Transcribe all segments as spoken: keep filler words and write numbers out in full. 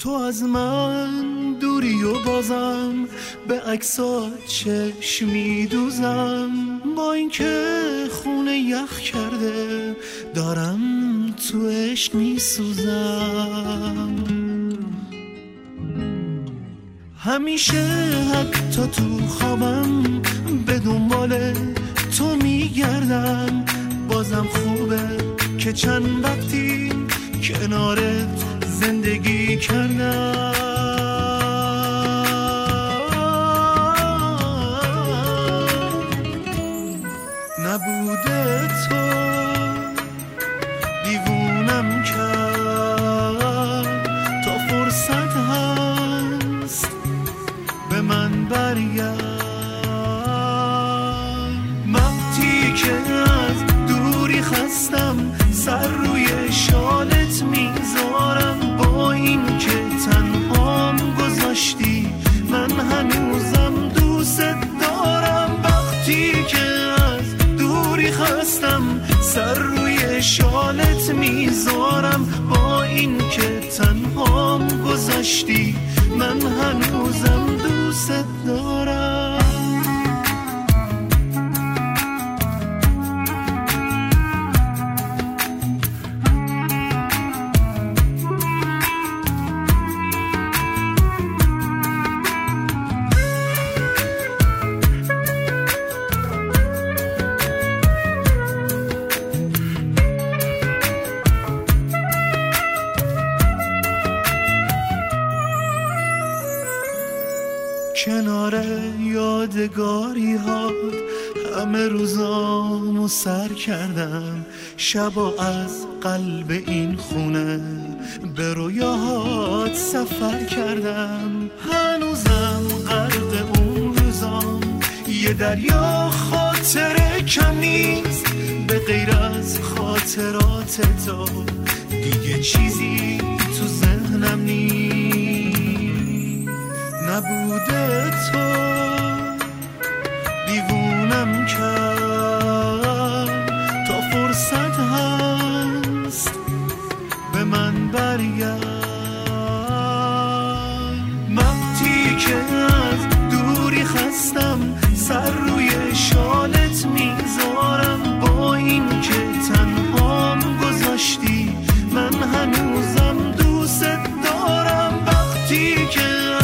تو از من دوری و بازم به عکسات چشم میدوزم، با اینکه خونه یخ کرده دارم تو عشق میسوزم. همیشه حتی تو خوابم به دنبال تو میگردم، بازم خوبه که چند وقتی کنارت زندگی کردم. نبوده تو دیوونم کرد، تا فرصت هست به من برگرد. وقتی که از دوری خستم سر روی شالت میذارم، با این که تنهام گذاشتی من هنوزم دوست دارم. وقتی که از دوری خستم سر روی شالت میذارم، با این که تنهام گذاشتی من هنوزم دوست دارم. کنار یادگاری ها همه روزامو سر کردم، شبا از قلب این خونه به رویاهات سفر کردم. هنوزم غرق اون روزام، یه دریا خاطره کم نیست به غیر از خاطرات تو، دیگه چیزی تو ذهنم نیست. نبوده تو دیوونم کرد، تا فرصت هست به من برگرد. وقتی که از دوری خستم سر روی شالت میذارم، با این که تنهام گذاشتی من هنوزم دوست دارم. وقتی که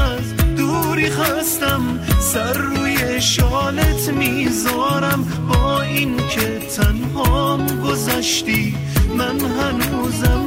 خستم سر روی شالت میذارم، با این که تنهام گذاشتی من هنوزم